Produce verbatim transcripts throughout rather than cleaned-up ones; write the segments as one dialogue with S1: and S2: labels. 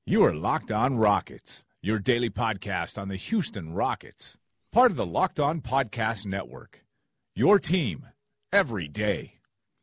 S1: You are Locked On Rockets, your daily podcast on the Houston Rockets, part of the Locked On Podcast Network, your team every day.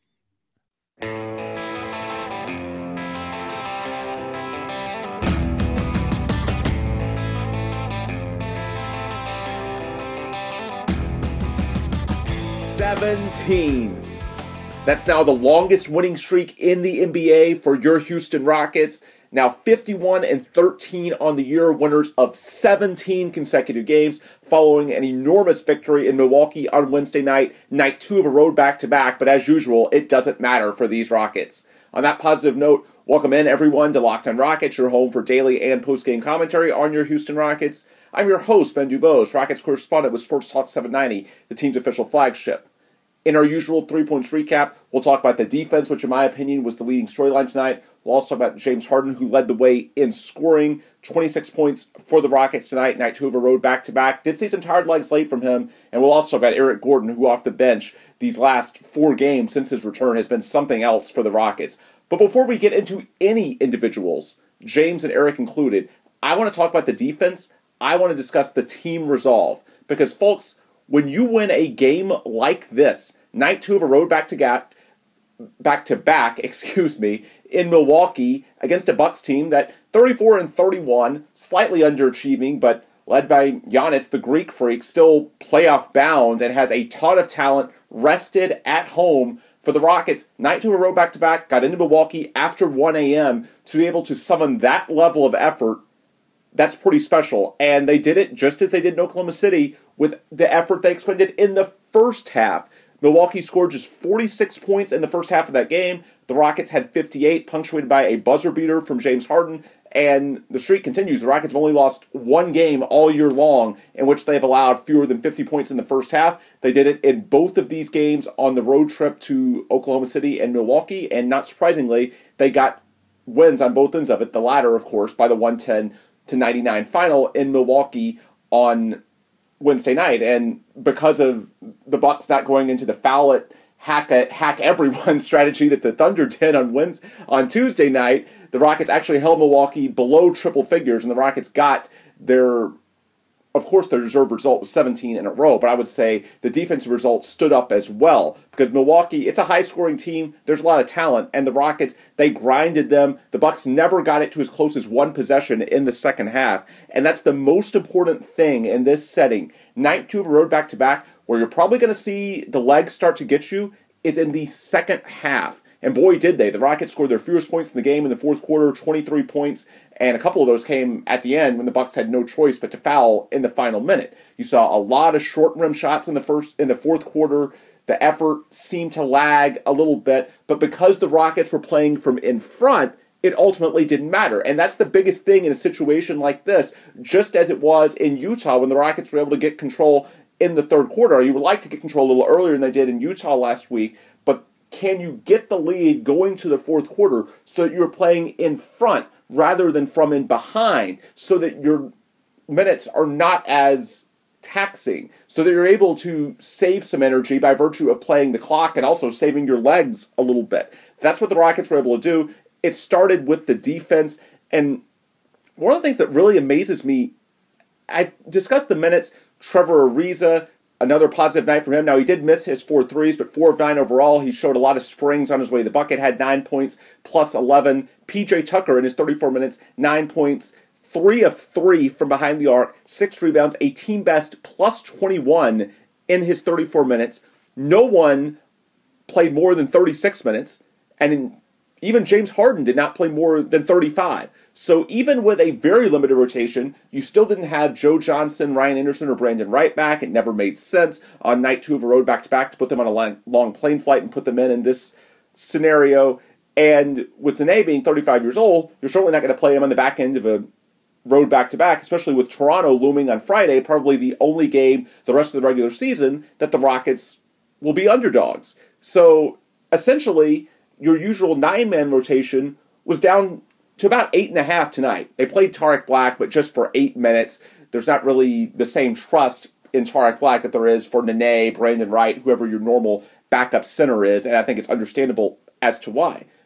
S2: seventeen. That's now the longest winning streak in the N B A for your Houston Rockets. Now fifty-one and thirteen on the year, winners of seventeen consecutive games, following an enormous victory in Milwaukee on Wednesday night, night two of a road back-to-back, but as usual, it doesn't matter for these Rockets. On that positive note, welcome in everyone to Locked On Rockets, your home for daily and post-game commentary on your Houston Rockets. I'm your host, Ben Dubose, Rockets correspondent with Sports Talk seven ninety, the team's official flagship. In our usual three-points recap, we'll talk about the defense, which in my opinion was the leading storyline tonight. We'll also talk about James Harden, who led the way in scoring, twenty-six points for the Rockets tonight, night two of a road back-to-back. Did see some tired legs late from him, and we'll also talk about Eric Gordon, who off the bench these last four games since his return has been something else for the Rockets. But before we get into any individuals, James and Eric included, I want to talk about the defense. I want to discuss the team resolve, because folks, when you win a game like this, night two of a road back-to-back, back-to-back, excuse me, in Milwaukee against a Bucks team that thirty-four and thirty-one, slightly underachieving, but led by Giannis, the Greek freak, still playoff bound and has a ton of talent rested at home for the Rockets. Night two of a road back-to-back, got into Milwaukee after one a.m. to be able to summon that level of effort. That's pretty special, and they did it just as they did in Oklahoma City with the effort they expended in the first half. Milwaukee scored just forty-six points in the first half of that game. The Rockets had fifty-eight, punctuated by a buzzer beater from James Harden, and the streak continues. The Rockets have only lost one game all year long in which they've allowed fewer than fifty points in the first half. They did it in both of these games on the road trip to Oklahoma City and Milwaukee, and not surprisingly, they got wins on both ends of it. The latter, of course, by the one ten to ninety-nine final in Milwaukee on Wednesday night. And because of the Bucks not going into the foul it, hack it, hack everyone strategy that the Thunder did on Wednesday, on Tuesday night, the Rockets actually held Milwaukee below triple figures, and the Rockets got their, of course, their deserved result was seventeen in a row, but I would say the defensive result stood up as well, because Milwaukee, it's a high-scoring team, there's a lot of talent, and the Rockets, they grinded them. The Bucks never got it to as close as one possession in the second half, and that's the most important thing in this setting. Night two of a road back-to-back, where you're probably going to see the legs start to get you, is in the second half. And boy, did they. The Rockets scored their fewest points in the game in the fourth quarter, twenty-three points, and a couple of those came at the end when the Bucks had no choice but to foul in the final minute. You saw a lot of short rim shots in the first in the fourth quarter. The effort seemed to lag a little bit, but because the Rockets were playing from in front, it ultimately didn't matter. And that's the biggest thing in a situation like this, just as it was in Utah when the Rockets were able to get control in the third quarter. You would like to get control a little earlier than they did in Utah last week, but can you get the lead going to the fourth quarter so that you're playing in front rather than from in behind, so that your minutes are not as taxing, so that you're able to save some energy by virtue of playing the clock and also saving your legs a little bit? That's what the Rockets were able to do. It started with the defense, and one of the things that really amazes me, I've discussed the minutes. Trevor Ariza, another positive night for him. Now, he did miss his four threes, but four of nine overall. He showed a lot of springs on his way to the bucket, had nine points, plus eleven. P J Tucker in his thirty-four minutes, nine points, three of three from behind the arc, six rebounds, a team best, plus twenty-one in his thirty-four minutes. No one played more than thirty-six minutes, and in, even James Harden did not play more than thirty-five. So even with a very limited rotation, you still didn't have Joe Johnson, Ryan Anderson, or Brandon Wright back. It never made sense on night two of a road back-to-back to put them on a long plane flight and put them in in this scenario. And with Nene being thirty-five years old, you're certainly not going to play him on the back end of a road back-to-back, especially with Toronto looming on Friday, probably the only game the rest of the regular season that the Rockets will be underdogs. So essentially, your usual nine-man rotation was down to about eight and a half tonight. They played Tarik Black, but just for eight minutes. There's not really the same trust in Tarik Black that there is for Nene, Brandon Wright, whoever your normal backup center is, and I think it's understandable as to why.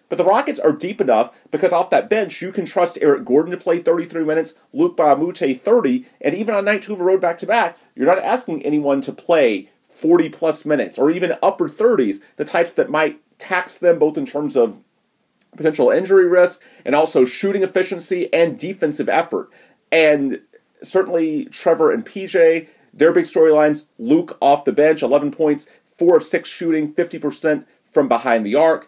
S2: But the Rockets are deep enough because off that bench, you can trust Eric Gordon to play thirty-three minutes, Luke Baamute thirty, and even on night two of a road back-to-back, you're not asking anyone to play forty-plus minutes or even upper thirties, the types that might tax them both in terms of potential injury risk and also shooting efficiency and defensive effort. And certainly Trevor and P J, their big storylines, Luke off the bench, eleven points, four of six shooting, fifty percent from behind the arc.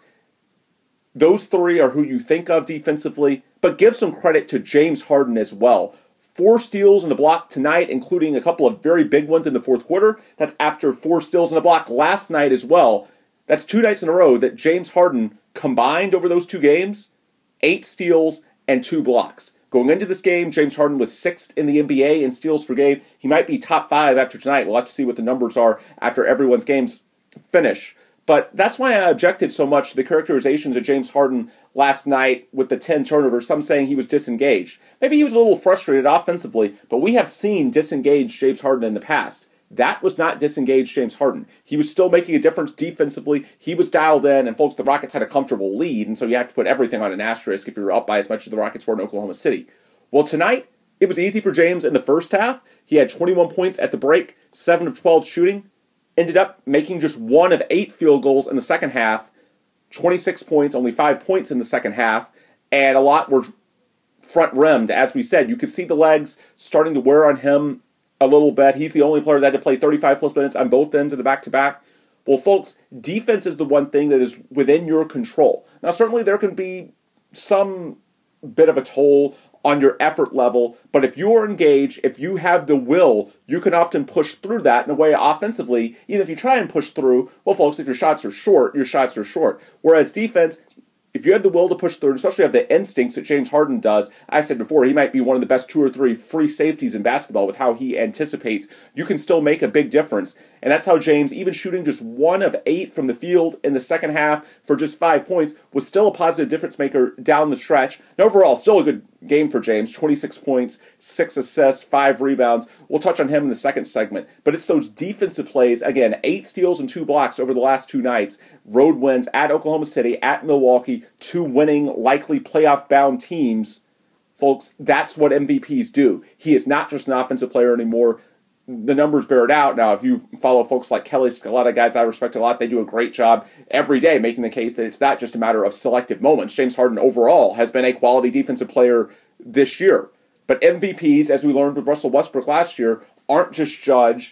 S2: Those three are who you think of defensively, but give some credit to James Harden as well. Four steals in the block tonight, including a couple of very big ones in the fourth quarter. That's after four steals in the block last night as well. That's two nights in a row that James Harden combined over those two games, eight steals and two blocks. Going into this game, James Harden was sixth in the N B A in steals per game. He might be top five after tonight. We'll have to see what the numbers are after everyone's games finish. But that's why I objected so much to the characterizations of James Harden last night with the ten turnovers, some saying he was disengaged. Maybe he was a little frustrated offensively, but we have seen disengaged James Harden in the past. That was not disengaged James Harden. He was still making a difference defensively. He was dialed in, and folks, the Rockets had a comfortable lead, and so you have to put everything on an asterisk if you're up by as much as the Rockets were in Oklahoma City. Well, tonight, it was easy for James in the first half. He had twenty-one points at the break, seven of twelve shooting. Ended up making just one of eight field goals in the second half, twenty-six points, only five points in the second half, and a lot were front-rimmed. As we said, you could see the legs starting to wear on him a little bit. He's the only player that had to play thirty-five plus minutes on both ends of the back-to-back. Well, folks, defense is the one thing that is within your control. Now, certainly there can be some bit of a toll on your effort level, but if you are engaged, if you have the will, you can often push through that in a way offensively. Even if you try and push through, well, folks, if your shots are short, your shots are short. Whereas defense, if you have the will to push through, especially have the instincts that James Harden does, I said before, he might be one of the best two or three free safeties in basketball with how he anticipates. You can still make a big difference. And that's how James, even shooting just one of eight from the field in the second half for just five points, was still a positive difference maker down the stretch. And overall, still a good game for James. twenty-six points, six assists, five rebounds. We'll touch on him in the second segment. But it's those defensive plays, again, eight steals and two blocks over the last two nights. Road wins at Oklahoma City, at Milwaukee, two winning, likely playoff-bound teams. Folks, that's what M V Ps do. He is not just an offensive player anymore. The numbers bear it out. Now, if you follow folks like Kelly Scalata, guys that I respect a lot, they do a great job every day making the case that it's not just a matter of selective moments. James Harden overall has been a quality defensive player this year. But M V Ps, as we learned with Russell Westbrook last year, aren't just judged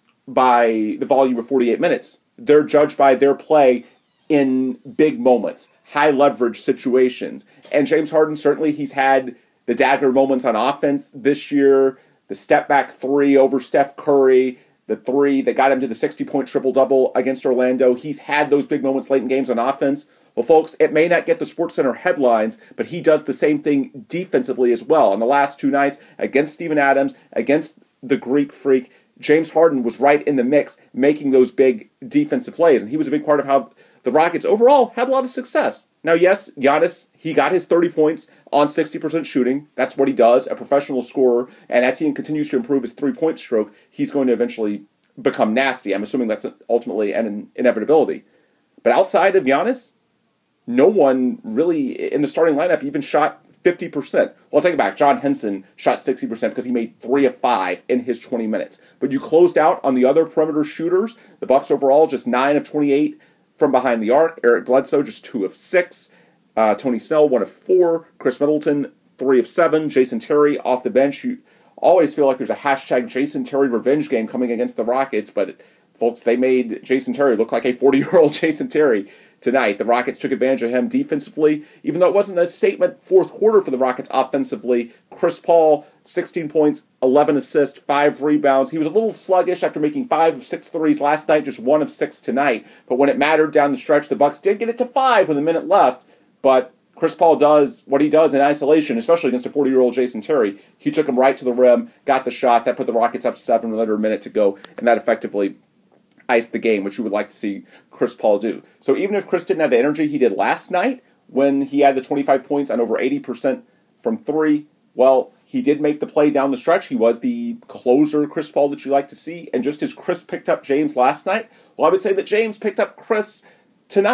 S2: by the volume of forty-eight minutes. They're judged by their play in big moments, high leverage situations. And James Harden, certainly he's had the dagger moments on offense this year, the step-back three over Steph Curry, the three that got him to the sixty-point triple-double against Orlando. He's had those big moments late in games on offense. Well, folks, it may not get the SportsCenter headlines, but he does the same thing defensively as well. In the last two nights, against Steven Adams, against the Greek Freak, James Harden was right in the mix making those big defensive plays, and he was a big part of how the Rockets overall had a lot of success. Now, yes, Giannis, he got his thirty points on sixty percent shooting. That's what he does, a professional scorer. And as he continues to improve his three-point stroke, he's going to eventually become nasty. I'm assuming that's ultimately an inevitability. But outside of Giannis, no one really in the starting lineup even shot fifty percent. Well, I'll take it back. John Henson shot sixty percent because he made three of five in his twenty minutes. But you closed out on the other perimeter shooters. The Bucks overall just nine of twenty-eight from behind the arc. Eric Bledsoe just two of six. Uh, Tony Snell one of four. Chris Middleton three of seven. Jason Terry off the bench. You always feel like there's a hashtag Jason Terry revenge game coming against the Rockets, but folks, they made Jason Terry look like a forty-year-old Jason Terry tonight. The Rockets took advantage of him defensively, even though it wasn't a statement fourth quarter for the Rockets offensively. Chris Paul, sixteen points, eleven assists, five rebounds. He was a little sluggish after making five of six threes last night, just one of six tonight. But when it mattered down the stretch, the Bucks did get it to five with a minute left. But Chris Paul does what he does in isolation, especially against a forty-year-old Jason Terry. He took him right to the rim, got the shot. That put the Rockets up seven with under a minute to go, and that effectively iced the game, which you would like to see Chris Paul do. So even if Chris didn't have the energy he did last night when he had the twenty-five points on over eighty percent from three, well, he did make the play down the stretch. He was the closer Chris Paul that you like to see. And just as Chris picked up James last night, well, I would say that James picked up Chris tonight.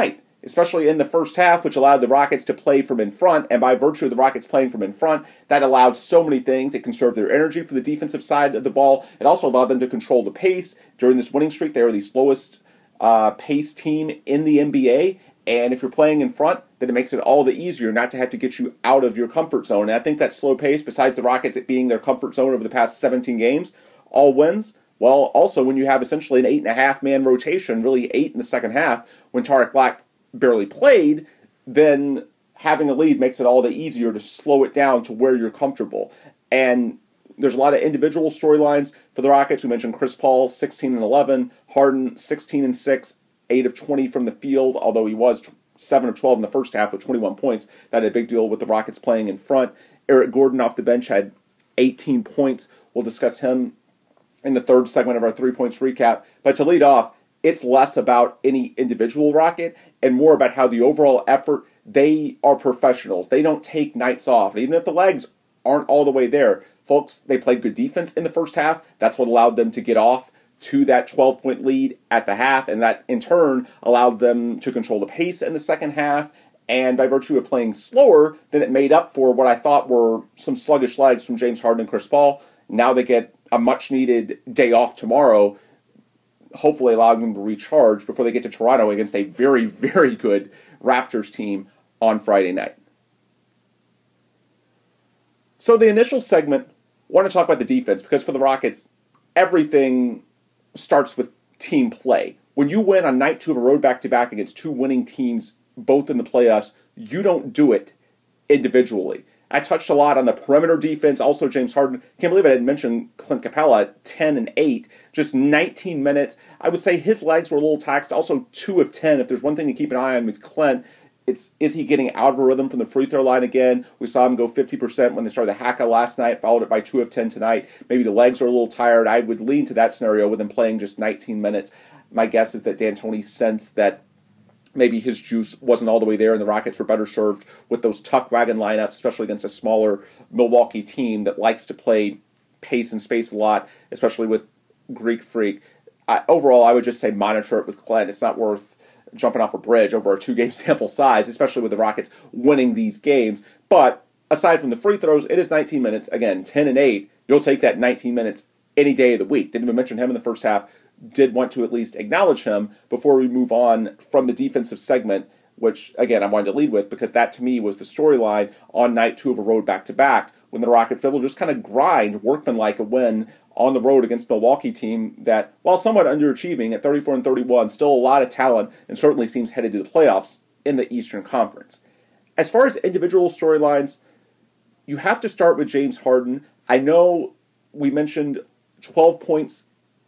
S2: especially in the first half, which allowed the Rockets to play from in front. And by virtue of the Rockets playing from in front, that allowed so many things. It conserved their energy for the defensive side of the ball. It also allowed them to control the pace. During this winning streak, they were the slowest uh, pace team in the N B A. And if you're playing in front, then it makes it all the easier not to have to get you out of your comfort zone. And I think that slow pace, besides the Rockets it being their comfort zone over the past seventeen games, all wins. Well, also when you have essentially an eight and a half man rotation, really eight in the second half, when Tarik Black barely played, then having a lead makes it all the easier to slow it down to where you're comfortable. And there's a lot of individual storylines for the Rockets. We mentioned Chris Paul, sixteen and eleven, Harden, sixteen and six, eight of twenty from the field, although he was seven of twelve in the first half with twenty-one points. That had a big deal with the Rockets playing in front. Eric Gordon off the bench had eighteen points. We'll discuss him in the third segment of our three points recap. But to lead off, it's less about any individual Rocket and more about how the overall effort, they are professionals. They don't take nights off. And even if the legs aren't all the way there, folks, they played good defense in the first half. That's what allowed them to get off to that twelve-point lead at the half, and that in turn allowed them to control the pace in the second half. And by virtue of playing slower, then it made up for what I thought were some sluggish legs from James Harden and Chris Paul. Now they get a much-needed day off tomorrow, hopefully allowing them to recharge before they get to Toronto against a very, very good Raptors team on Friday night. So the initial segment, I want to talk about the defense, because for the Rockets, everything starts with team play. When you win on night two of a road back-to-back against two winning teams, both in the playoffs, you don't do it individually. I touched a lot on the perimeter defense. Also, James Harden. Can't believe I didn't mention Clint Capella, ten and eight, just nineteen minutes. I would say his legs were a little taxed. Also, two of ten. If there's one thing to keep an eye on with Clint, it's is he getting out of a rhythm from the free throw line again? We saw him go fifty percent when they started the Haka last night, followed it by two of ten tonight. Maybe the legs are a little tired. I would lean to that scenario with him playing just nineteen minutes. My guess is that D'Antoni sensed that maybe his juice wasn't all the way there, and the Rockets were better served with those tuck wagon lineups, especially against a smaller Milwaukee team that likes to play pace and space a lot, especially with Greek Freak. I, overall, I would just say monitor it with Clint. It's not worth jumping off a bridge over a two-game sample size, especially with the Rockets winning these games. But aside from the free throws, it is nineteen minutes. Again, ten and eight. You'll take that nineteen minutes any day of the week. Didn't even mention him in the first half. Did want to at least acknowledge him before we move on from the defensive segment, which, again, I wanted to lead with because that, to me, was the storyline on night two of a road back-to-back when the Rockets were able to just kind of grind workmanlike a win on the road against Milwaukee team that, while somewhat underachieving at thirty-four and thirty-one, still a lot of talent and certainly seems headed to the playoffs in the Eastern Conference. As far as individual storylines, you have to start with James Harden. I know we mentioned twelve points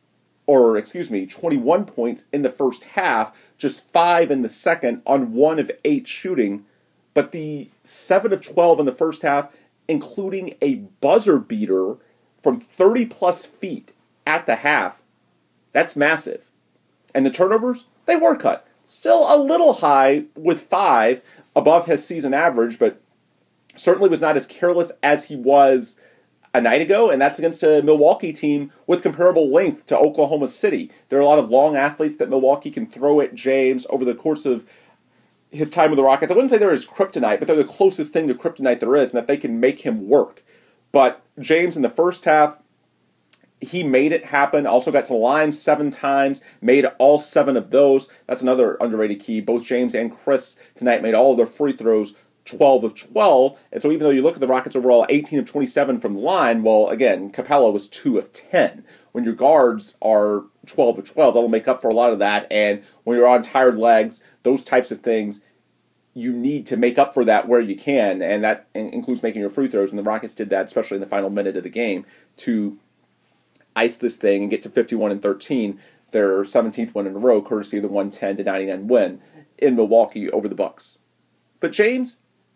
S2: or excuse me, twenty-one points in the first half, just five in the second on one of eight shooting. But the seven of twelve in the first half, including a buzzer beater from thirty plus feet at the half, that's massive. And the turnovers, they were cut. Still a little high with five above his season average, but certainly was not as careless as he was a night ago, and that's against a Milwaukee team with comparable length to Oklahoma City. There are a lot of long athletes that Milwaukee can throw at James over the course of his time with the Rockets. I wouldn't say they're his kryptonite, but they're the closest thing to kryptonite there is, and that they can make him work. But James, in the first half, he made it happen. Also got to the line seven times, made all seven of those. That's another underrated key. Both James and Chris tonight made all of their free throws twelve of twelve, and so even though you look at the Rockets overall, eighteen of twenty-seven from the line, well, again, Capella was two of ten. When your guards are twelve of twelve, that'll make up for a lot of that, and when you're on tired legs, those types of things, you need to make up for that where you can, and that includes making your free throws, and the Rockets did that, especially in the final minute of the game, to ice this thing and get to fifty-one and thirteen, their seventeenth win in a row, courtesy of the one ten to ninety-nine win in Milwaukee over the Bucks. But James,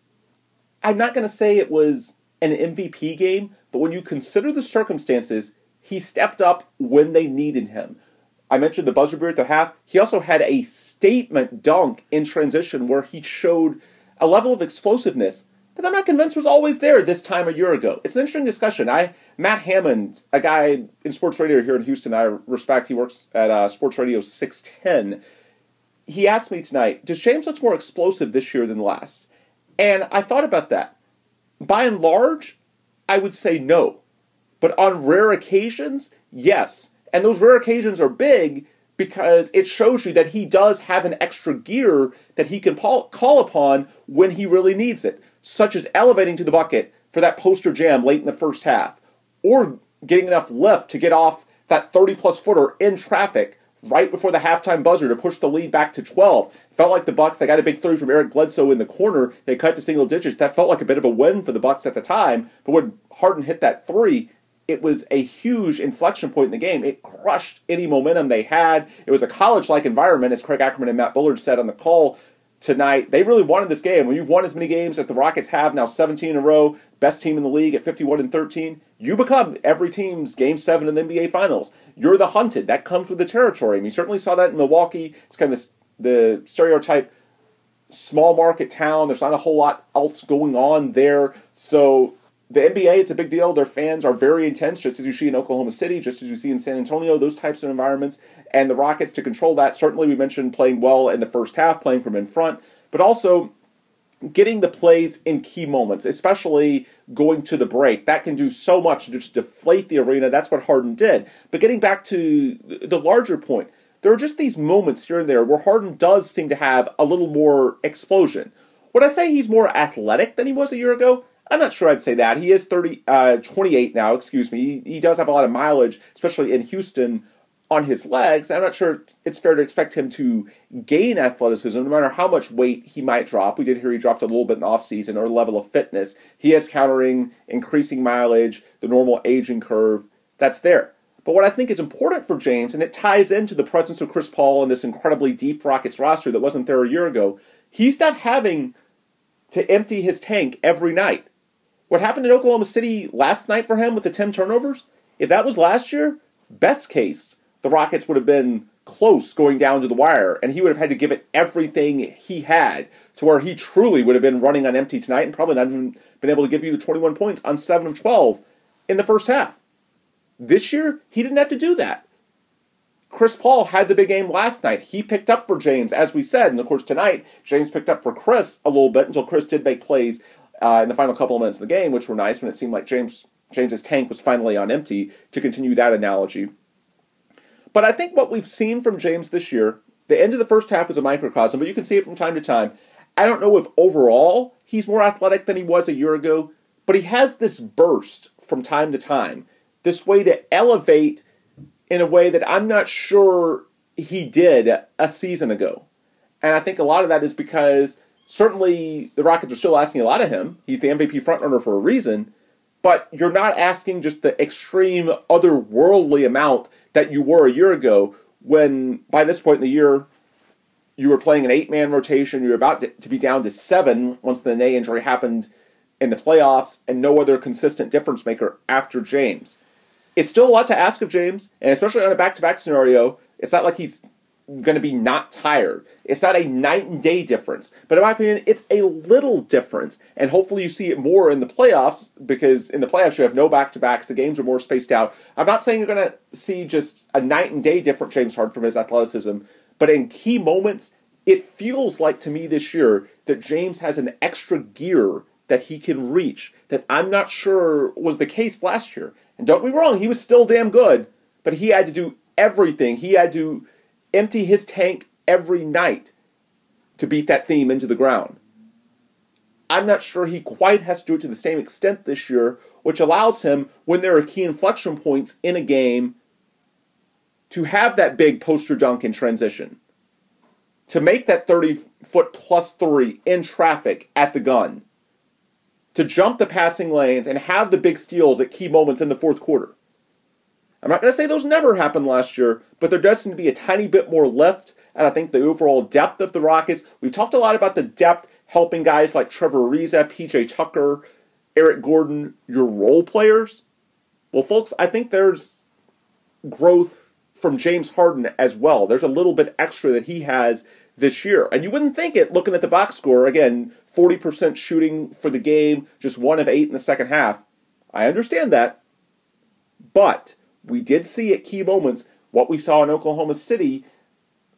S2: I'm not going to say it was an M V P game, but when you consider the circumstances, he stepped up when they needed him. I mentioned the buzzer beater at the half. He also had a statement dunk in transition where he showed a level of explosiveness that I'm not convinced was always there this time a year ago. It's an interesting discussion. I Matt Hammond, a guy in sports radio here in Houston I respect, he works at uh, Sports Radio six ten. he asked me tonight, does James look more explosive this year than last? And I thought about that. By and large, I would say no. But on rare occasions, yes. And those rare occasions are big because it shows you that he does have an extra gear that he can call upon when he really needs it, such as elevating to the bucket for that poster jam late in the first half, or getting enough lift to get off that thirty-plus footer in traffic right before the halftime buzzer to push the lead back to twelve. It felt like the Bucks, they got a big three from Eric Bledsoe in the corner. They cut to single digits. That felt like a bit of a win for the Bucks at the time. But when Harden hit that three, it was a huge inflection point in the game. It crushed any momentum they had. It was a college-like environment, as Craig Ackerman and Matt Bullard said on the call tonight. They really wanted this game. When you've won as many games as the Rockets have, now seventeen in a row, best team in the league at fifty-one and thirteen, you become every team's game seven in the N B A Finals. You're the hunted. That comes with the territory. And you certainly saw that in Milwaukee. It's kind of the, the stereotype small market town. There's not a whole lot else going on there. So the N B A, it's a big deal. Their fans are very intense, just as you see in Oklahoma City, just as you see in San Antonio, those types of environments. And the Rockets, to control that, certainly we mentioned playing well in the first half, playing from in front, but also getting the plays in key moments, especially going to the break. That can do so much to just deflate the arena. That's what Harden did. But getting back to the larger point, there are just these moments here and there where Harden does seem to have a little more explosion. Would I say he's more athletic than he was a year ago? I'm not sure I'd say that. He is thirty, uh, twenty-eight now, excuse me. He, he does have a lot of mileage, especially in Houston, on his legs. I'm not sure it's fair to expect him to gain athleticism, no matter how much weight he might drop. We did hear he dropped a little bit in the offseason, or level of fitness. He is countering increasing mileage, the normal aging curve. That's there. But what I think is important for James, and it ties into the presence of Chris Paul and this incredibly deep Rockets roster that wasn't there a year ago, he's not having to empty his tank every night. What happened in Oklahoma City last night for him with the ten turnovers, if that was last year, best case, the Rockets would have been close going down to the wire, and he would have had to give it everything he had to where he truly would have been running on empty tonight and probably not even been able to give you the twenty-one points on seven of twelve in the first half. This year, he didn't have to do that. Chris Paul had the big game last night. He picked up for James, as we said, and of course tonight, James picked up for Chris a little bit until Chris did make plays uh, in the final couple of minutes of the game, which were nice when it seemed like James James's tank was finally on empty, to continue that analogy. But I think what we've seen from James this year, the end of the first half was a microcosm, but you can see it from time to time. I don't know if overall he's more athletic than he was a year ago, but he has this burst from time to time, this way to elevate in a way that I'm not sure he did a season ago. And I think a lot of that is because certainly the Rockets are still asking a lot of him. He's the M V P frontrunner for a reason, but you're not asking just the extreme otherworldly amount that you were a year ago when, by this point in the year, you were playing an eight-man rotation. You were about to, to be down to seven once the knee injury happened in the playoffs, and no other consistent difference maker after James. It's still a lot to ask of James, and especially on a back-to-back scenario, it's not like he's going to be not tired. It's not a night and day difference. But in my opinion, it's a little difference. And hopefully you see it more in the playoffs, because in the playoffs you have no back-to-backs. The games are more spaced out. I'm not saying you're going to see just a night and day different James Harden from his athleticism, but in key moments, it feels like to me this year that James has an extra gear that he can reach that I'm not sure was the case last year. And don't be wrong, he was still damn good, but he had to do everything. He had to empty his tank every night to beat that theme into the ground. I'm not sure he quite has to do it to the same extent this year, which allows him, when there are key inflection points in a game, to have that big poster dunk in transition, to make that thirty-foot plus three in traffic at the gun, to jump the passing lanes and have the big steals at key moments in the fourth quarter. I'm not going to say those never happened last year, but there does seem to be a tiny bit more lift, and I think the overall depth of the Rockets. We've talked a lot about the depth helping guys like Trevor Ariza, P J Tucker, Eric Gordon, your role players. Well, folks, I think there's growth from James Harden as well. There's a little bit extra that he has this year. And you wouldn't think it looking at the box score. Again, forty percent shooting for the game, just one of eight in the second half. I understand that. But we did see at key moments what we saw in Oklahoma City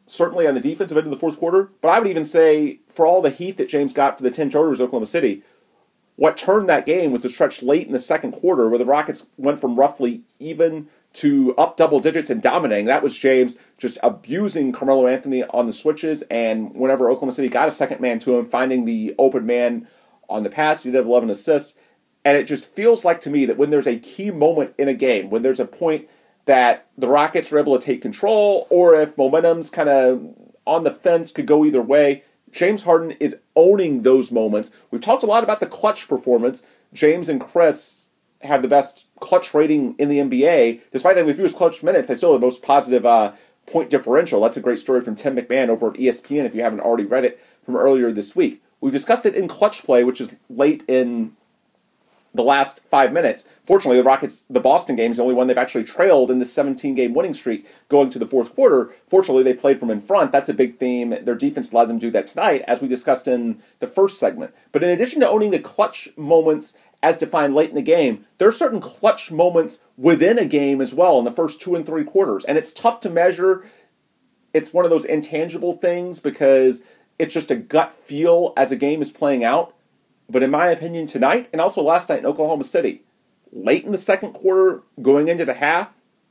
S2: certainly on the defensive end of the fourth quarter, but I would even say for all the heat that James got for the ten turnovers of Oklahoma City, what turned that game was the stretch late in the second quarter where the Rockets went from roughly even to up double digits and dominating. That was James just abusing Carmelo Anthony on the switches, and whenever Oklahoma City got a second man to him, finding the open man on the pass, he did have eleven assists. And it just feels like to me that when there's a key moment in a game, when there's a point that the Rockets are able to take control, or if momentum's kind of on the fence, could go either way, James Harden is owning those moments. We've talked a lot about the clutch performance. James and Chris have the best clutch rating in the N B A. Despite having the fewest clutch minutes, they still have the most positive uh, point differential. That's a great story from Tim McMahon over at E S P N if you haven't already read it from earlier this week. We've discussed it in clutch play, which is late in the last five minutes. Fortunately, the Rockets, the Boston game is the only one they've actually trailed in this seventeen-game winning streak going to the fourth quarter. Fortunately, they played from in front. That's a big theme. Their defense allowed them to do that tonight, as we discussed in the first segment. But in addition to owning the clutch moments as defined late in the game, there are certain clutch moments within a game as well in the first two and three quarters. And it's tough to measure. It's one of those intangible things because it's just a gut feel as a game is playing out. But in my opinion, tonight, and also last night in Oklahoma City, late in the second quarter, going into the half,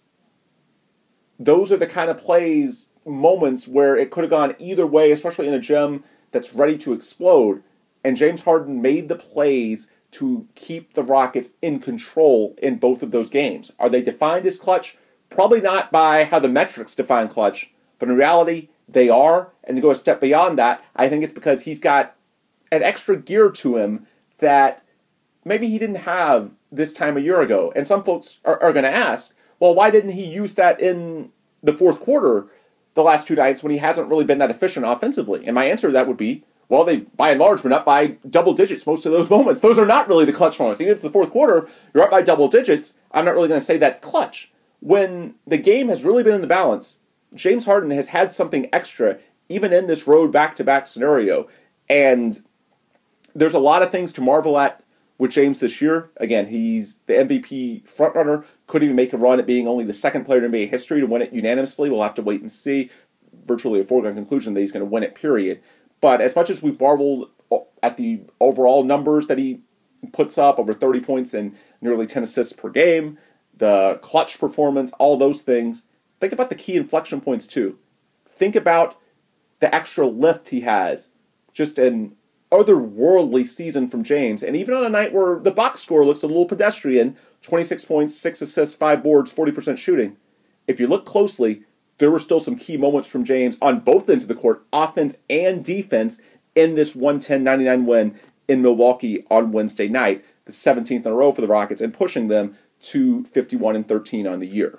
S2: those are the kind of plays, moments where it could have gone either way, especially in a gem that's ready to explode. And James Harden made the plays to keep the Rockets in control in both of those games. Are they defined as clutch? Probably not by how the metrics define clutch, but in reality, they are. And to go a step beyond that, I think it's because he's got an extra gear to him that maybe he didn't have this time a year ago. And some folks are, are going to ask, well, why didn't he use that in the fourth quarter the last two nights when he hasn't really been that efficient offensively? And my answer to that would be, well, they, by and large, went up by double digits most of those moments. Those are not really the clutch moments. Even if it's the fourth quarter, you're up by double digits, I'm not really going to say that's clutch. When the game has really been in the balance, James Harden has had something extra, even in this road back-to-back scenario. And there's a lot of things to marvel at with James this year. Again, he's the M V P frontrunner. Could even make a run at being only the second player in N B A history to win it unanimously. We'll have to wait and see. Virtually a foregone conclusion that he's going to win it, period. But as much as we've marveled at the overall numbers that he puts up, over thirty points and nearly ten assists per game, the clutch performance, all those things, think about the key inflection points too. Think about the extra lift he has. Just an otherworldly season from James. And even on a night where the box score looks a little pedestrian, twenty-six points, six assists, five boards, forty percent shooting. If you look closely, there were still some key moments from James on both ends of the court, offense and defense, in this one ten ninety-nine win in Milwaukee on Wednesday night, the seventeenth in a row for the Rockets, and pushing them to fifty-one and thirteen on the year.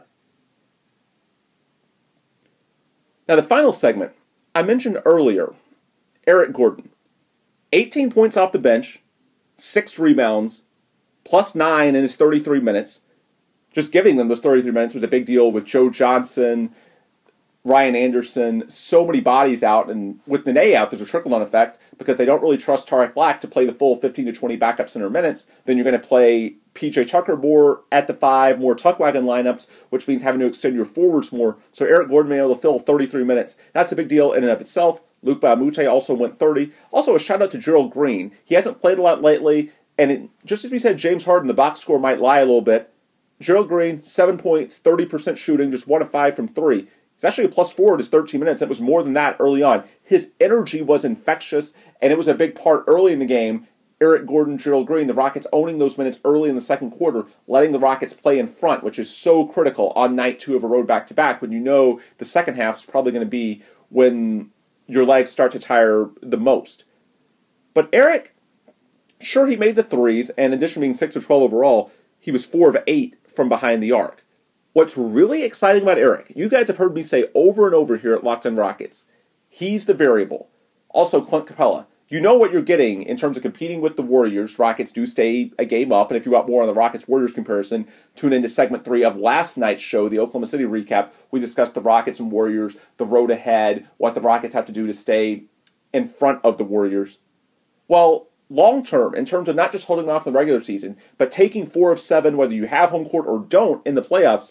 S2: Now, the final segment, I mentioned earlier, Eric Gordon. eighteen points off the bench, six rebounds, plus nine in his thirty-three minutes. Just giving them those thirty-three minutes was a big deal with Joe Johnson, Ryan Anderson, so many bodies out, and with Nene out, there's a trickle-down effect because they don't really trust Tarek Black to play the full fifteen to twenty backup center minutes. Then you're going to play P J Tucker more at the five, more tuck-wagon lineups, which means having to extend your forwards more. So Eric Gordon being able to fill thirty-three minutes, that's a big deal in and of itself. Luke Baumute also went thirty. Also, a shout-out to Gerald Green. He hasn't played a lot lately, and it, just as we said, James Harden, the box score might lie a little bit. Gerald Green, seven points, thirty percent shooting, just one of five from three. He's actually a plus four in his thirteen minutes. It was more than that early on. His energy was infectious, and it was a big part early in the game. Eric Gordon, Gerald Green, the Rockets owning those minutes early in the second quarter, letting the Rockets play in front, which is so critical on night two of a road back-to-back when you know the second half is probably going to be when your legs start to tire the most. But Eric, sure, he made the threes, and in addition to being six of twelve overall, he was four of eight from behind the arc. What's really exciting about Eric, you guys have heard me say over and over here at Locked On Rockets, he's the variable. Also, Clint Capella. You know what you're getting in terms of competing with the Warriors. Rockets do stay a game up, and if you want more on the Rockets-Warriors comparison, tune into segment three of last night's show, the Oklahoma City recap. We discussed the Rockets and Warriors, the road ahead, what the Rockets have to do to stay in front of the Warriors. Well, long-term, in terms of not just holding off the regular season, but taking four of seven, whether you have home court or don't, in the playoffs,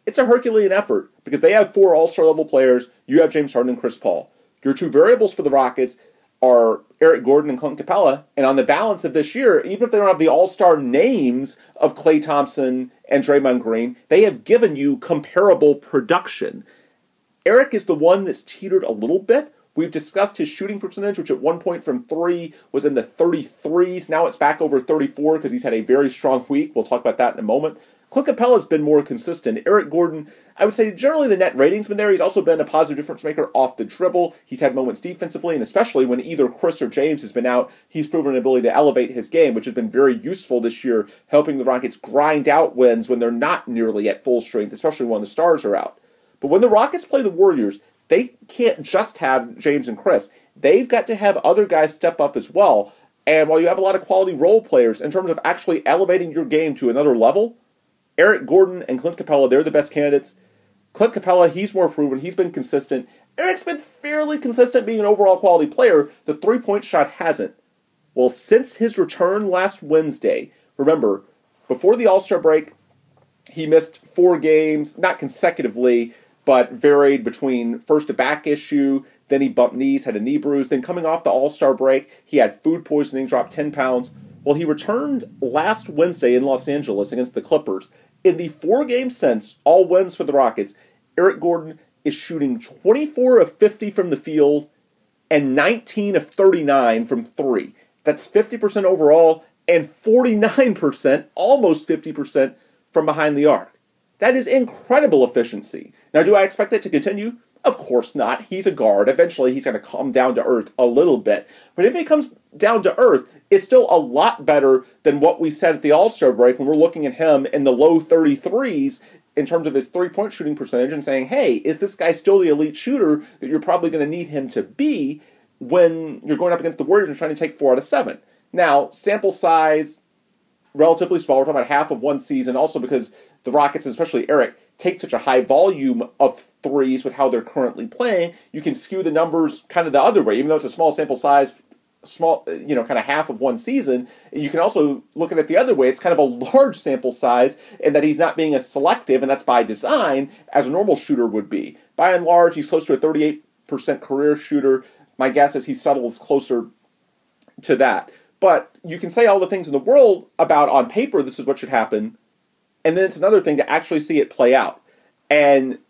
S2: it's a Herculean effort because they have four all-star level players. You have James Harden and Chris Paul. Your two variables for the Rockets are Eric Gordon and Clint Capella. And on the balance of this year, even if they don't have the all-star names of Klay Thompson and Draymond Green, they have given you comparable production. Eric is the one that's teetered a little bit. We've discussed his shooting percentage, which at one point from three was in the thirty-threes. Now it's back over thirty-four because he's had a very strong week. We'll talk about that in a moment. Clint Capella's been more consistent. Eric Gordon, I would say generally the net rating's been there. He's also been a positive difference maker off the dribble. He's had moments defensively, and especially when either Chris or James has been out, he's proven an ability to elevate his game, which has been very useful this year, helping the Rockets grind out wins when they're not nearly at full strength, especially when the stars are out. But when the Rockets play the Warriors, they can't just have James and Chris. They've got to have other guys step up as well. And while you have a lot of quality role players, in terms of actually elevating your game to another level, Eric Gordon and Clint Capella, they're the best candidates. Clint Capella, he's more proven. He's been consistent. Eric's been fairly consistent being an overall quality player. The three-point shot hasn't. Well, since his return last Wednesday, remember, before the All-Star break, he missed four games, not consecutively, but varied between first a back issue, then he bumped knees, had a knee bruise. Then coming off the All-Star break, he had food poisoning, dropped ten pounds. Well, he returned last Wednesday in Los Angeles against the Clippers. In the four games since, all wins for the Rockets, Eric Gordon is shooting twenty-four of fifty from the field and nineteen of thirty-nine from three. That's fifty percent overall and forty-nine percent, almost fifty percent, from behind the arc. That is incredible efficiency. Now, do I expect that to continue? Of course not. He's a guard. Eventually, he's going to come down to earth a little bit. But if he comes down to earth, it's still a lot better than what we said at the All-Star break when we're looking at him in the low thirty-threes in terms of his three-point shooting percentage and saying, hey, is this guy still the elite shooter that you're probably going to need him to be when you're going up against the Warriors and trying to take four out of seven? Now, sample size, relatively small. We're talking about half of one season, also because the Rockets, and especially Eric, take such a high volume of threes with how they're currently playing. You can skew the numbers kind of the other way, even though it's a small sample size, small, you know, kind of half of one season. You can also look at it the other way. It's kind of a large sample size in that he's not being as selective, and that's by design, as a normal shooter would be. By and large, he's close to a thirty-eight percent career shooter. My guess is he settles closer to that. But you can say all the things in the world about on paper this is what should happen, and then it's another thing to actually see it play out. And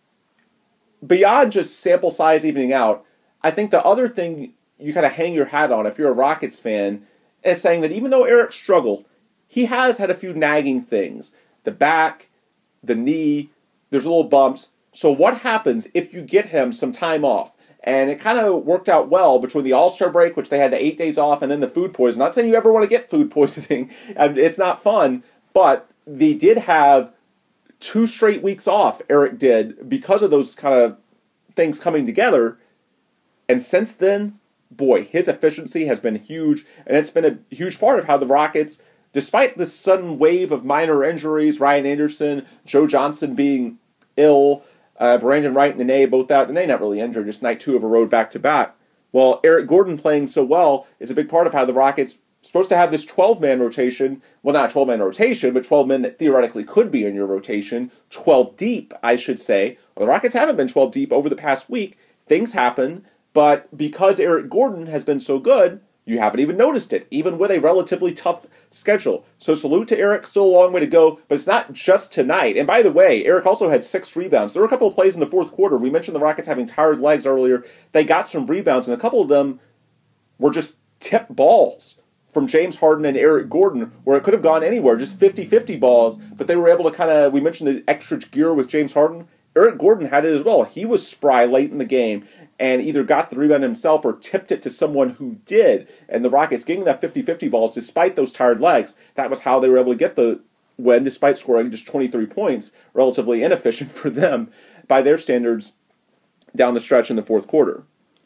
S2: beyond just sample size evening out, I think the other thing you kind of hang your hat on if you're a Rockets fan is saying that even though Eric struggled, he has had a few nagging things. The back, the knee, there's little bumps. So what happens if you get him some time off? And it kind of worked out well between the All-Star break, which they had the eight days off, and then the food poisoning. Not saying you ever want to get food poisoning. It's not fun. But they did have two straight weeks off, Eric did, because of those kind of things coming together. And since then, boy, his efficiency has been huge. And it's been a huge part of how the Rockets, despite this sudden wave of minor injuries, Ryan Anderson, Joe Johnson being ill, Uh, Brandon Wright and Nene both out. Nene not really injured, just night two of a road back-to-back. Well, Eric Gordon playing so well is a big part of how the Rockets supposed to have this twelve-man rotation. Well, not a twelve-man rotation, but twelve men that theoretically could be in your rotation. twelve deep, I should say. Well, the Rockets haven't been twelve deep over the past week. Things happen, but because Eric Gordon has been so good, you haven't even noticed it, even with a relatively tough schedule. So salute to Eric, still a long way to go, but it's not just tonight. And by the way, Eric also had six rebounds. There were a couple of plays in the fourth quarter. We mentioned the Rockets having tired legs earlier. They got some rebounds, and a couple of them were just tip balls from James Harden and Eric Gordon, where it could have gone anywhere, just fifty-fifty balls, but they were able to kind of, we mentioned the extra gear with James Harden. Eric Gordon had it as well. He was spry late in the game and either got the rebound himself or tipped it to someone who did. And the Rockets getting that fifty-fifty balls despite those tired legs, that was how they were able to get the win despite scoring just twenty-three points, relatively inefficient for them by their standards down the stretch in the fourth quarter.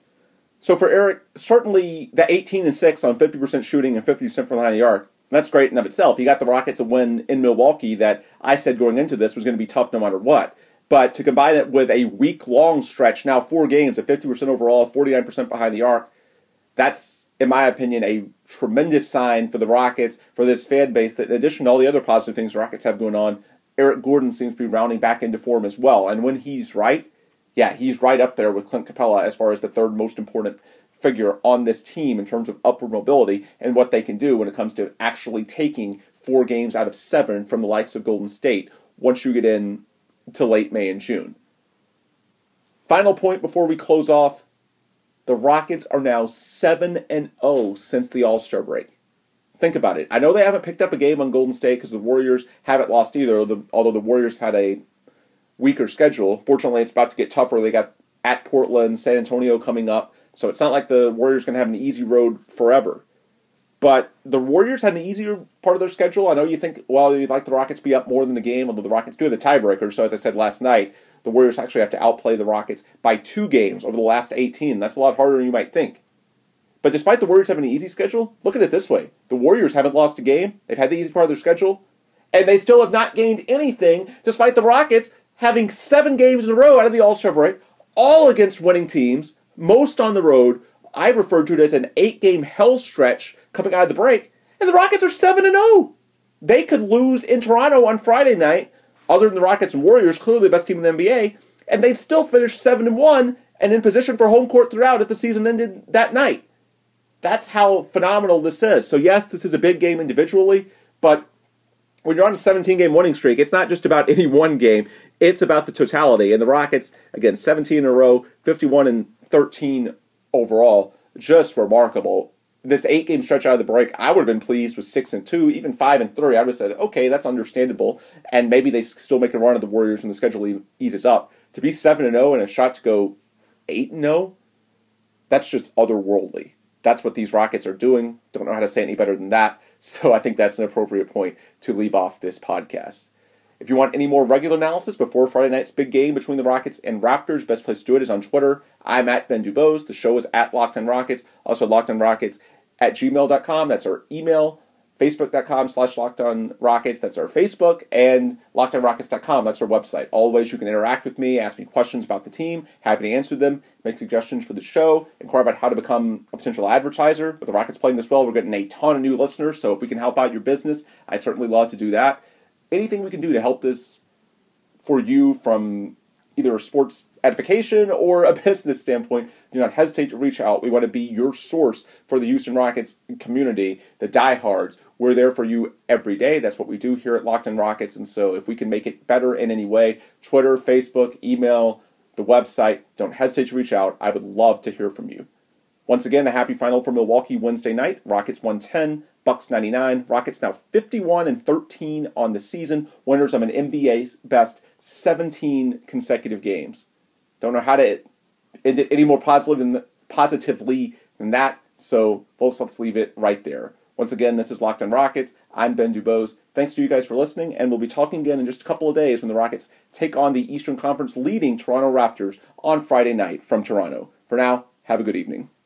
S2: So for Eric, certainly the eighteen and six on fifty percent shooting and fifty percent from behind the arc, that's great in and of itself. He got the Rockets a win in Milwaukee that I said going into this was going to be tough no matter what. But to combine it with a week-long stretch, now four games at fifty percent overall, forty-nine percent behind the arc, that's, in my opinion, a tremendous sign for the Rockets, for this fan base, that in addition to all the other positive things the Rockets have going on, Eric Gordon seems to be rounding back into form as well. And when he's right, yeah, he's right up there with Clint Capella as far as the third most important figure on this team in terms of upward mobility and what they can do when it comes to actually taking four games out of seven from the likes of Golden State once you get in to late May and June. Final point before we close off, the Rockets are now seven and oh since the All-Star break. Think about it. I know they haven't picked up a game on Golden State because the Warriors haven't lost either, although the Warriors had a weaker schedule. Fortunately, it's about to get tougher. They got at Portland, San Antonio coming up, so it's not like the Warriors are going to have an easy road forever. But the Warriors had an easier part of their schedule. I know you think, well, you'd like the Rockets to be up more than the game, although the Rockets do have the tiebreaker. So as I said last night, the Warriors actually have to outplay the Rockets by two games over the last eighteen. That's a lot harder than you might think. But despite the Warriors having an easy schedule, look at it this way. The Warriors haven't lost a game. They've had the easy part of their schedule. And they still have not gained anything, despite the Rockets having seven games in a row out of the All-Star break, all against winning teams, most on the road. I referred to it as an eight-game hell stretch coming out of the break. And the Rockets are seven and oh. They could lose in Toronto on Friday night, other than the Rockets and Warriors, clearly the best team in the N B A, and they'd still finish seven and one and in position for home court throughout if the season ended that night. That's how phenomenal this is. So yes, this is a big game individually, but when you're on a seventeen-game winning streak, it's not just about any one game. It's about the totality. And the Rockets, again, seventeen in a row, fifty-one and thirteen overall, just remarkable. This eight-game stretch out of the break, I would have been pleased with six and two, even five and three. I would have said, okay, that's understandable, and maybe they still make a run at the Warriors when the schedule eases up. To be seven and oh and a shot to go eight and oh, that's just otherworldly. That's what these Rockets are doing. Don't know how to say it any better than that. So I think that's an appropriate point to leave off this podcast. If you want any more regular analysis before Friday night's big game between the Rockets and Raptors, best place to do it is on Twitter. I'm at Ben Dubose. The show is at Locked On Rockets. Also, Locked On Rockets at gmail dot com. That's our email. Facebook dot com slash Locked On Rockets. That's our Facebook. And Locked On Rockets dot com. That's our website. All ways you can interact with me, ask me questions about the team. Happy to answer them. Make suggestions for the show. Inquire about how to become a potential advertiser. With the Rockets playing this well, we're getting a ton of new listeners. So if we can help out your business, I'd certainly love to do that. Anything we can do to help this for you from either a sports edification or a business standpoint, do not hesitate to reach out. We want to be your source for the Houston Rockets community, the diehards. We're there for you every day. That's what we do here at Locked On Rockets. And so if we can make it better in any way, Twitter, Facebook, email, the website, don't hesitate to reach out. I would love to hear from you. Once again, a happy final for Milwaukee Wednesday night. Rockets one ten, Bucks ninety-nine. Rockets now fifty-one and thirteen on the season, winners of an N B A's best seventeen consecutive games. Don't know how to end it any more positive than, positively than that, so folks, let's leave it right there. Once again, this is Locked On Rockets. I'm Ben Dubose. Thanks to you guys for listening, and we'll be talking again in just a couple of days when the Rockets take on the Eastern Conference leading Toronto Raptors on Friday night from Toronto. For now, have a good evening.